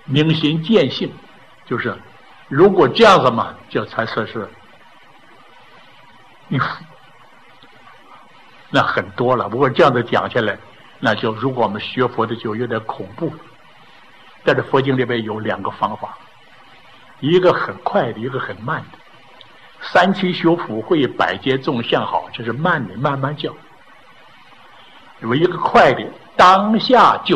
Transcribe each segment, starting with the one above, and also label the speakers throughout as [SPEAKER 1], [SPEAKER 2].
[SPEAKER 1] 明心见性，就是如果这样子嘛，就才算是一佛。那很多了，不过这样子讲下来，那就如果我们学佛的就有点恐怖了。在这佛经里边有2个方法，一个很快的，一个很慢的。三七修福慧，百劫众相好，这是慢的，慢慢教。有一个快的，当下就是，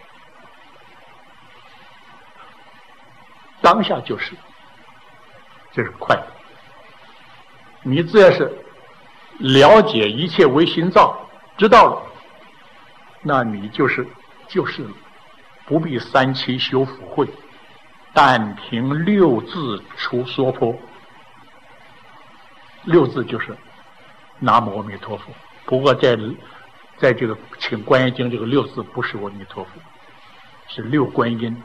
[SPEAKER 1] 当下就是，这是快的。你只要是了解一切为心造，知道了，那你就是了，不必三七修福慧，但凭6字出娑婆。6字就是南无阿弥陀佛。不过在这个请观音经，这个6字不是阿弥陀佛，是6观音，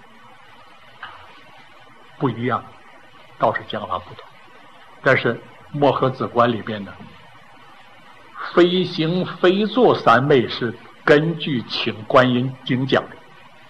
[SPEAKER 1] 不一样，倒是讲法不同。但是摩诃止观里边呢，非行非坐3昧是根据请观音经讲的。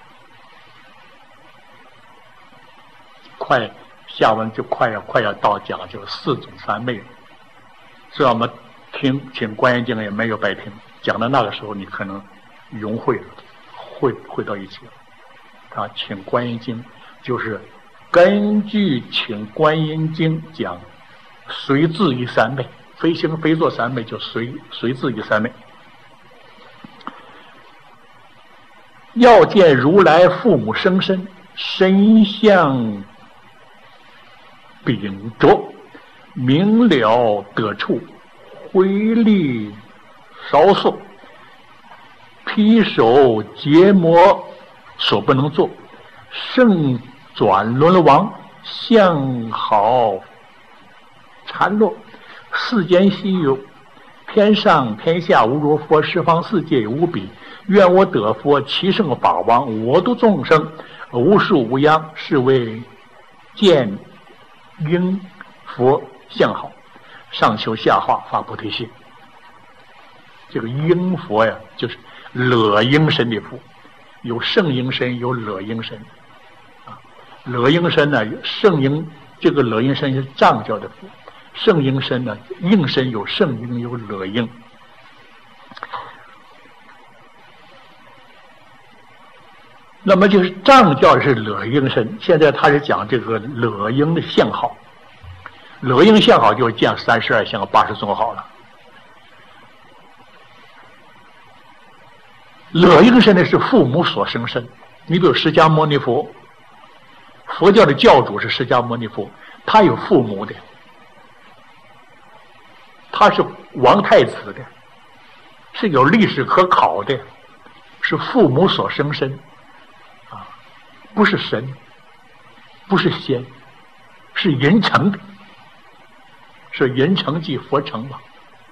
[SPEAKER 1] 快，下文就快要到讲就4种3昧了。所以我们请观音经也没有白听，讲到那个时候你可能融会了，会到一起了。请观音经就是根据请观音经讲随自于3昧，非行非坐3昧就随自于3昧。要见如来父母生身，身相秉着，明了得处，挥力稍缩，披手结魔所不能做，胜转轮王，相好缠络，世间稀有，天上天下无如佛，十方世界无比。愿我得佛，其圣法王，我度众生，无数无央，是为见应佛相好，上求下化，发菩提心。这个应佛呀，就是乐应身的佛，有圣应身，有乐应身。乐应身呢，圣应，这个乐应身是藏教的佛，圣应身呢，应身有圣应，有乐应。那么就是藏教是乐应身，现在他是讲这个乐应的相好。乐应相好就是见32相80种好了。乐应身呢是父母所生身，你比如释迦牟尼佛，佛教的教主是释迦牟尼佛，他有父母的，他是王太子的，是有历史可考的，是父母所生身啊，不是神，不是仙，是人成的，是人成即佛成嘛。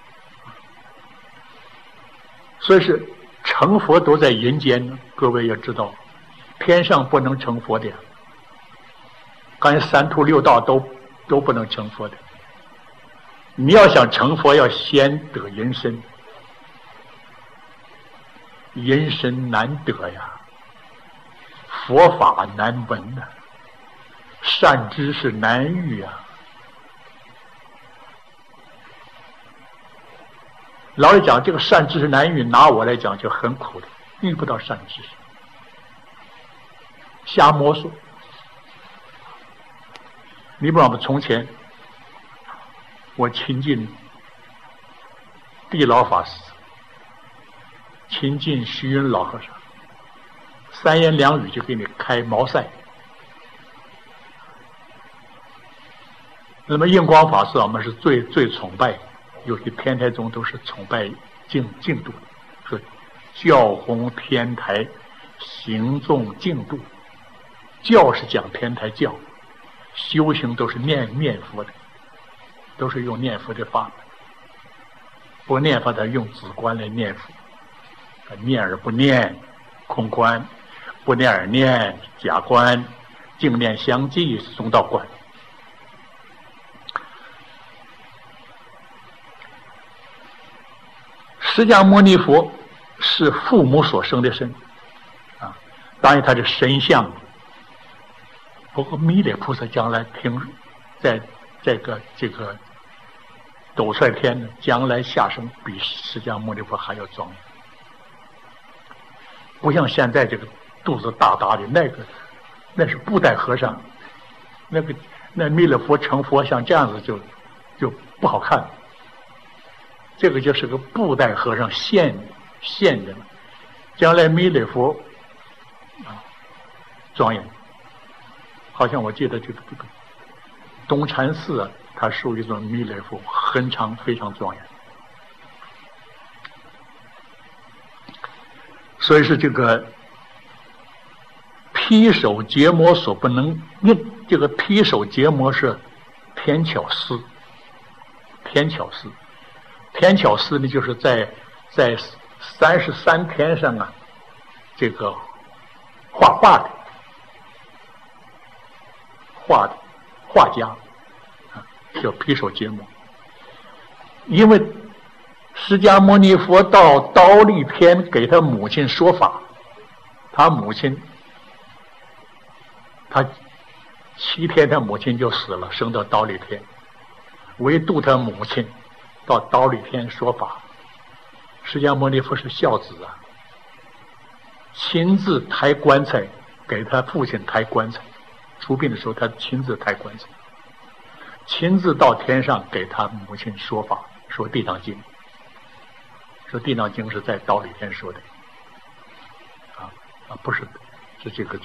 [SPEAKER 1] 所以是成佛都在人间呢，各位要知道，天上不能成佛的，刚才三途六道都不能成佛的。你要想成佛，要先得人身，人身难得呀，佛法难闻呐，善知识难遇啊。老实讲，这个善知识难遇，拿我来讲就很苦的，遇不到善知识，瞎摸索。你比如我们从前，我亲近地老法师，亲近虚云老和尚，三言两语就给你开毛塞。那么印光法师我们是最崇拜的，尤其天台中都是崇拜净度，所以教弘天台，行众净度。教是讲天台教，修行都是念佛的，都是用念佛的法门。不念佛的用止观来念佛，念而不念空观，不念而念假观，净念相继中道观。释迦牟尼佛是父母所生的身啊，当然他是神相， 不过弥勒菩萨将来在这个斗率天呢，将来下生比释迦牟尼佛还要庄严，不像现在这个肚子大大的那是布袋和尚，那弥勒佛成佛像这样子就不好看，这个就是个布袋和尚现的，将来弥勒佛庄严。好像我记得这个东禅寺啊，它属于一种弥勒佛，很长，非常庄严。所以是这个披手结魔所不能应，这个披手结魔是天巧思。天巧思呢，就是在33天上啊，这个画家叫披手结魔。因为释迦牟尼佛到忉利天给他母亲说法，他母亲他7天他母亲就死了，升到忉利天，唯独他母亲到忉利天说法。释迦牟尼佛是孝子啊，亲自抬棺材给他父亲抬棺材，出殡的时候他亲自抬棺材，亲自到天上给他母亲说法，说地藏经，说地藏经是在忉利天说的不是这个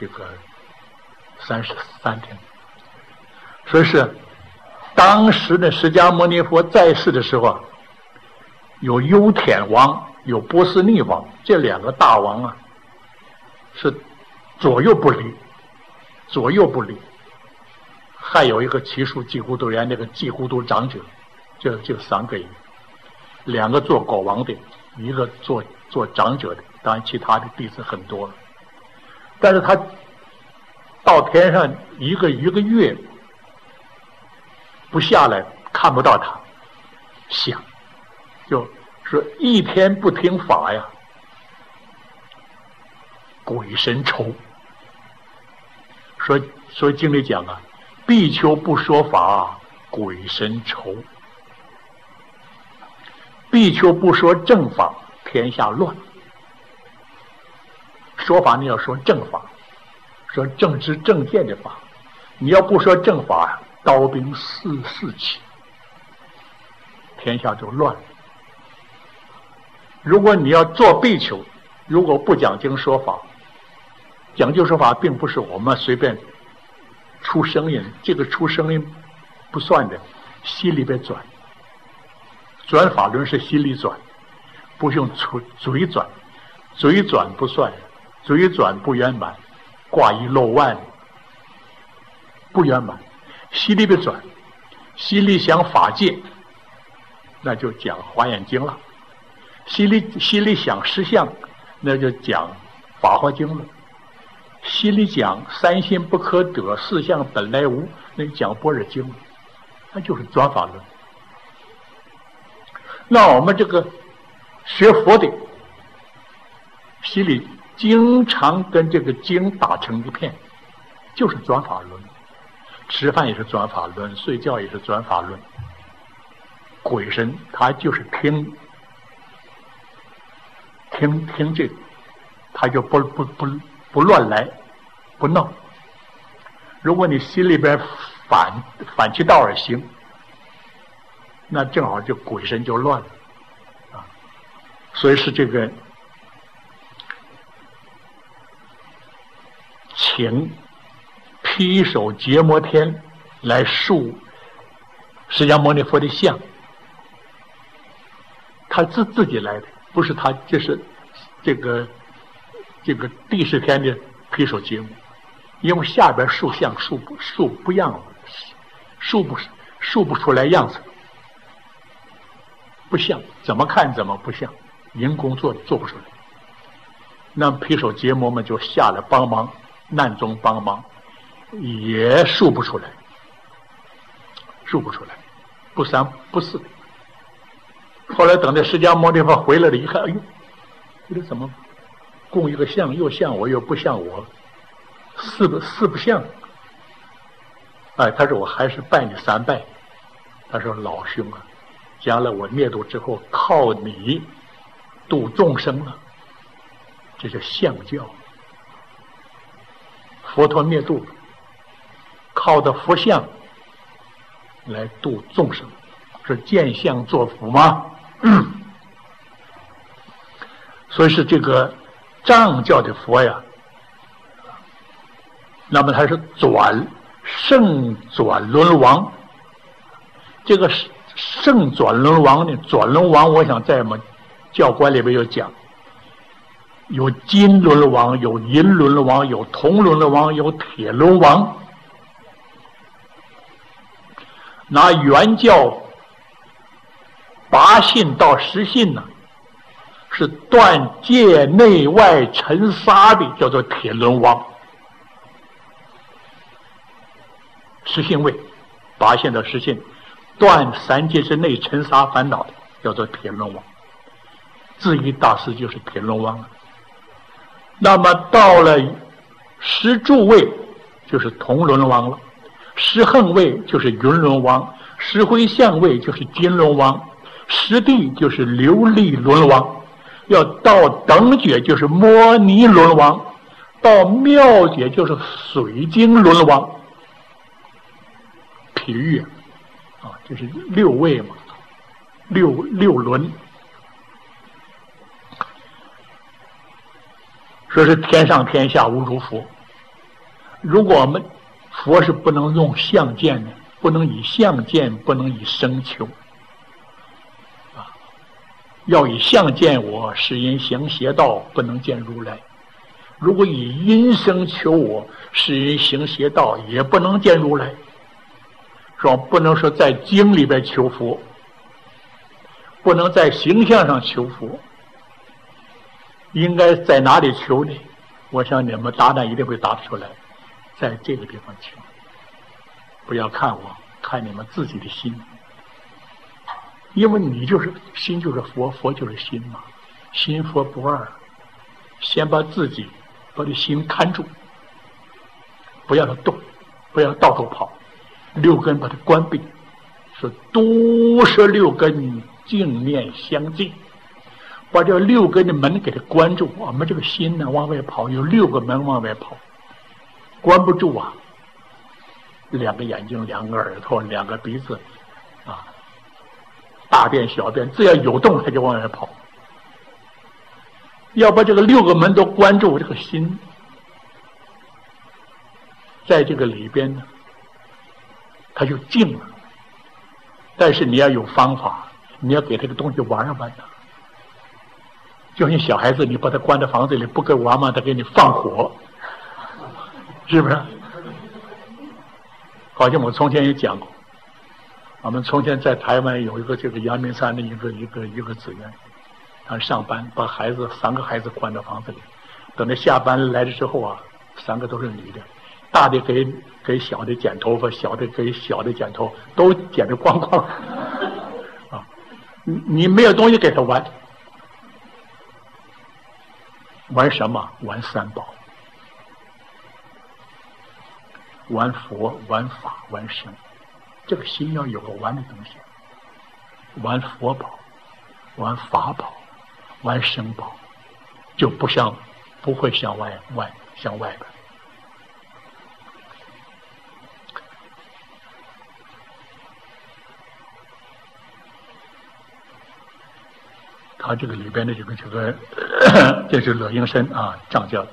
[SPEAKER 1] 33天。所以是当时的释迦牟尼佛在世的时候啊，有优舔王有波斯匿王，这2个大王啊是左右不离，还有一个祇树济孤独园那个济孤独长者，就3个人，2个做国王的，一个做长者的，当然其他的弟子很多了。但是他到天上一个月不下来，看不到他，想就说1天不听法呀，鬼神愁。所以经里讲啊，比丘不说法，鬼神愁；比丘不说正法，天下乱。说法你要说正法，说正知正见的法，你要不说正法，刀兵四起，天下就乱了。如果你要做比丘，如果不讲经说法，讲究说法并不是我们随便出声音，这个出声音不算的，心里边转法轮是心里转，不是用嘴转，嘴转不算，嘴转不圆满，挂一漏万不圆满，心里边转，心里想法界，那就讲华严经了；心里想实相，那就讲法华经了；心里讲三心不可得，四相本来无，那就讲般若经了。那就是转法轮。那我们这个学佛的心里经常跟这个经打成一片，就是转法轮。吃饭也是转法轮，睡觉也是转法轮。鬼神他就是听这个，他就不乱来，不闹。如果你心里边反其道而行，那正好就鬼神就乱了啊。所以是这个请披手结摩天来塑释迦牟尼佛的像，他自己来的，不是他，就是这个第10天的披手结摩，因为下边塑像塑不样了，塑不出来样子，不像，怎么看怎么不像，人工做不出来。那披手结摩们就下来帮忙，难中帮忙，也塑不出来，不三不四。后来等到释迦牟尼佛回来了，一看，哎呦，这怎么供一个像，又像我又不像我，四不像， 哎，他说我还是拜你3拜。他说老兄啊，将来我灭度之后，靠你度众生了，这是相教。佛陀灭度，靠着佛像来度众生，是见相作福吗？所以是这个藏教的佛呀，那么他是圣转轮王。这个圣转轮王呢，转轮王我想在我们教官里边有讲，有金轮王，有银轮王，有铜轮王，有铁轮王。拿原教8信到10信呢，是断界内外尘沙的，叫做铁轮王。10信位，8信到10信，断3界之内尘沙烦恼的，叫做铁轮王。智义大师就是铁轮王。那么到了10住位，就是铜轮王了。10横位就是云轮王，10回向位就是金轮王，10地就是琉璃轮王，要到等觉就是摩尼轮王，到妙觉就是水晶轮王。譬喻啊，就是6位嘛，六轮，说是天上天下无如佛。如果我们佛是不能用相见的，不能以相见，不能以身求啊，要以相见我，是因行邪道，不能见如来。如果以因身求我，是因行邪道，也不能见如来。说不能说在经里边求佛，不能在形象上求佛，应该在哪里求呢？我想你们答案一定会答出来，在这个地方求。不要看我，看你们自己的心，因为你就是心，就是佛，佛就是心嘛，心佛不二。先把自己把这心看住，不要它动，不要到处跑，6根把它关闭，说都是6根净念相继，把这6根的门给它关住。我们这个心呢往外跑，有6个门往外跑，关不住啊。2个眼睛，2个耳朵，2个鼻子啊，大便小便只要有动它就往外跑。要把这个6个门都关住，这个心在这个里边呢它就静了。但是你要有方法，你要给这个东西玩玩的。就像小孩子，你把他关在房子里不给玩嘛，他给你放火，是不是？好像我从前也讲过，我们从前在台湾有一个这个阳明山的一个职员，他上班把3个孩子关到房子里，等他下班来了之后啊，3个都是女的，大的给小的剪头发，小的给小的剪头，都剪得光光啊！你没有东西给他玩，玩什么？玩3宝，玩佛，玩法，玩神。这个心要有个玩的东西，玩佛宝，玩法宝，玩神宝，就不会向外边。他这个里边的这个这是乐英生啊，藏教。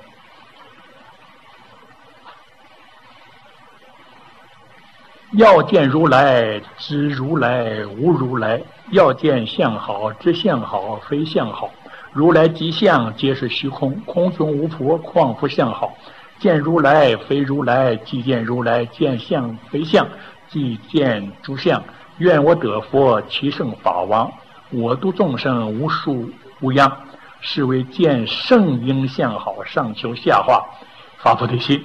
[SPEAKER 1] 要见如来，知如来无如来；要见相好，知相好非相好。如来即相，皆是虚空，空中无佛，况复相好？见如来非如来，即见如来；见相非相，即见诸相。愿我得佛，其圣法王。我度众生，无数无央，是为见圣应相好，上求下化，发菩提心。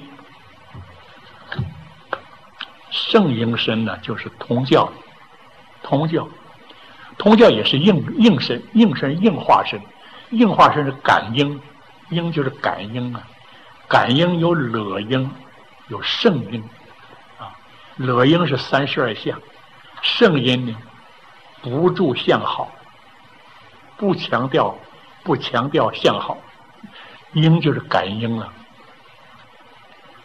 [SPEAKER 1] 圣应身呢，就是通教，通教也是应身，应化身，应化身是感应，应就是感应啊，感应有乐应，有圣应啊。 乐音是32相，圣音呢不住相好，不强调相好，音就是感应了。